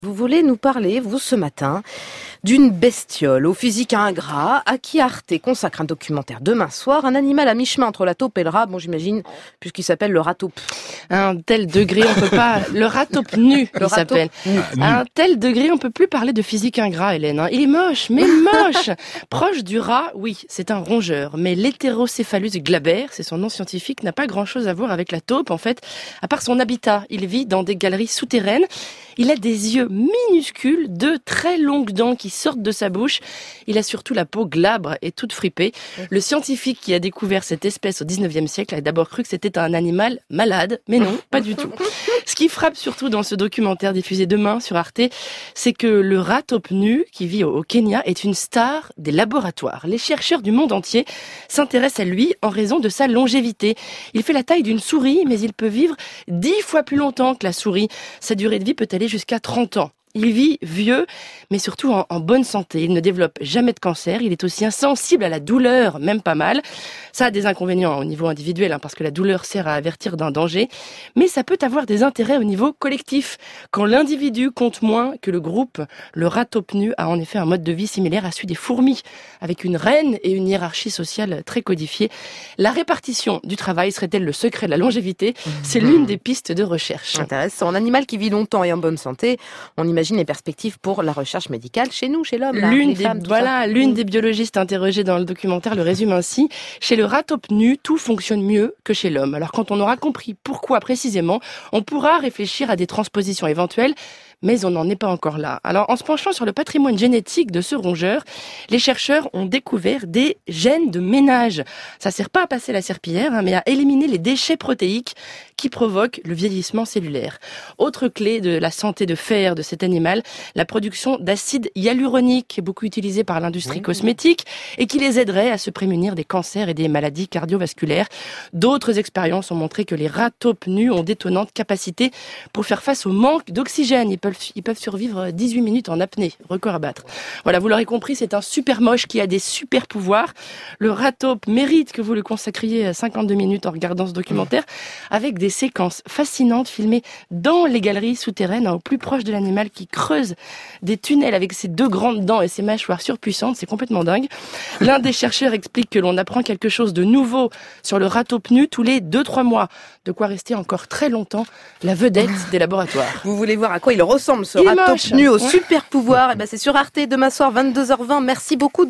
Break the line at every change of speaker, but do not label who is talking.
Vous voulez nous parler, vous, ce matin, d'une bestiole au physique ingrat à qui Arte consacre un documentaire demain soir, un animal à mi-chemin entre la taupe et le rat, bon j'imagine, puisqu'il s'appelle le rat taupe.
À un tel degré, on peut pas... Le rat taupe nu, il s'appelle. À un tel degré, on peut plus parler de physique ingrat, Hélène. Il est moche, mais moche. Proche du rat, oui, c'est un rongeur, mais l'Heterocephalus glaber, c'est son nom scientifique, n'a pas grand-chose à voir avec la taupe, en fait, à part son habitat. Il vit dans des galeries souterraines. Il a des yeux minuscules, deux très longues dents qui sortent de sa bouche. Il a surtout la peau glabre et toute fripée. Le scientifique qui a découvert cette espèce au 19e siècle a d'abord cru que c'était un animal malade, mais non, pas du tout. Ce qui frappe surtout dans ce documentaire diffusé demain sur Arte, c'est que le rat taupe nu, qui vit au Kenya, est une star des laboratoires. Les chercheurs du monde entier s'intéressent à lui en raison de sa longévité. Il fait la taille d'une souris, mais il peut vivre 10 fois plus longtemps que la souris. Sa durée de vie peut aller jusqu'à 30 ans. Il vit vieux, mais surtout en bonne santé. Il ne développe jamais de cancer. Il est aussi insensible à la douleur, même pas mal. Ça a des inconvénients au niveau individuel, parce que la douleur sert à avertir d'un danger. Mais ça peut avoir des intérêts au niveau collectif. Quand l'individu compte moins que le groupe, le rat taupe nu a en effet un mode de vie similaire à celui des fourmis, avec une reine et une hiérarchie sociale très codifiée. La répartition du travail serait-elle le secret de la longévité ? C'est l'une des pistes de recherche.
Intéressant. Un animal qui vit longtemps et en bonne santé, on imagine les perspectives pour la recherche médicale chez nous, chez l'homme.
L'une des biologistes interrogées dans le documentaire le résume ainsi. Chez le rat taupe nu, tout fonctionne mieux que chez l'homme. Alors quand on aura compris pourquoi précisément, on pourra réfléchir à des transpositions éventuelles, mais on n'en est pas encore là. Alors, en se penchant sur le patrimoine génétique de ce rongeur, les chercheurs ont découvert des gènes de ménage. Ça sert pas à passer la serpillière, mais à éliminer les déchets protéiques qui provoquent le vieillissement cellulaire. Autre clé de la santé de fer de cet animal, la production d'acide hyaluronique, qui est beaucoup utilisé par l'industrie cosmétique et qui les aiderait à se prémunir des cancers et des maladies cardiovasculaires. D'autres expériences ont montré que les rats taupes nus ont d'étonnantes capacités pour faire face au manque d'oxygène. Ils peuvent survivre 18 minutes en apnée, record à battre. Voilà, vous l'aurez compris, c'est un super moche qui a des super pouvoirs. Le rat taupe mérite que vous le consacriez 52 minutes en regardant ce documentaire, avec des séquences fascinantes filmées dans les galeries souterraines, au plus proche de l'animal qui creuse des tunnels avec ses deux grandes dents et ses mâchoires surpuissantes. C'est complètement dingue. L'un des chercheurs explique que l'on apprend quelque chose de nouveau sur le rat taupe nu tous les 2-3 mois. De quoi rester encore très longtemps la vedette des laboratoires.
Vous voulez voir à quoi il ressemble, ce rat taupe nu au super pouvoir? C'est sur Arte demain soir, 22h20. Merci beaucoup.